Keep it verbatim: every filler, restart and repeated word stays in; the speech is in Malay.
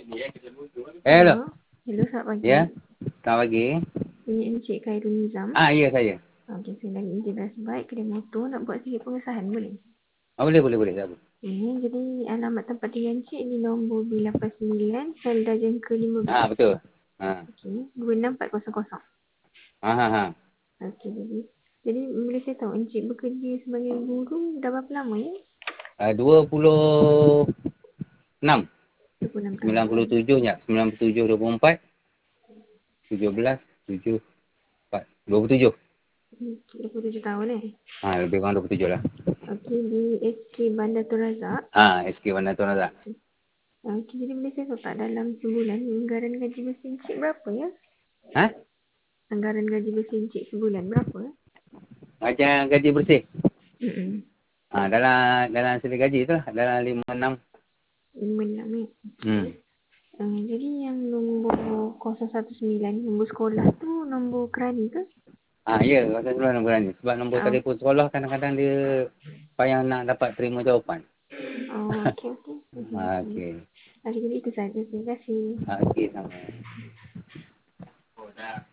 Hello. Hello. Hello, selamat pagi. Ya. Selamat pagi. Ini Encik Khairul Nizam. Ah, ya saya. Okey, saya dari Integrasi Baik Kedai Motor nak buat sikit pengesahan boleh? Ah, boleh, boleh, boleh. Tak apa. Ini jadi alamat tempat tinggal Encik di nombor B lapan sembilan, Selda Jengka lima belas. Ah, betul. Ha. Okey, dua enam empat kosong kosong. Ha, ha, ha. Okey, jadi jadi boleh saya tahu Encik bekerja sebagai guru dah berapa lama ya? Ah, dua puluh enam. dua puluh enam sembilan puluh tahun. tujuh ya. sembilan puluh tujuh, dua puluh empat. tujuh belas, tujuh, empat. dua puluh tujuh. dua puluh tujuh tahun eh. Ah, lebih kurang dua puluh tujuh lah. Okey, di S K Bandar Tun Razak. Ah, S K Bandar Tun Razak. Okey, jadi boleh saya tahu tak dalam sebulan anggaran gaji bersih Encik berapa ya? Ha? Anggaran gaji bersih Encik sebulan berapa? Macam gaji bersih. Hmm. Ah, dalam dalam segi gaji tu lah. Dalam lima enam. lima enam eh. Hmm. Okey. Uh, jadi yang nombor kosong satu sembilan nombor sekolah tu nombor kerani ke? Ah, ya. Masa sekolah nombor ni. Sebab nombor Oh, telefon sekolah kadang-kadang dia payah nak dapat terima jawapan. oh okey okey. Ah, Mhm. okey. Okey, jadi itu saja. Terima kasih. Ah, okey, sama. Oh, dah.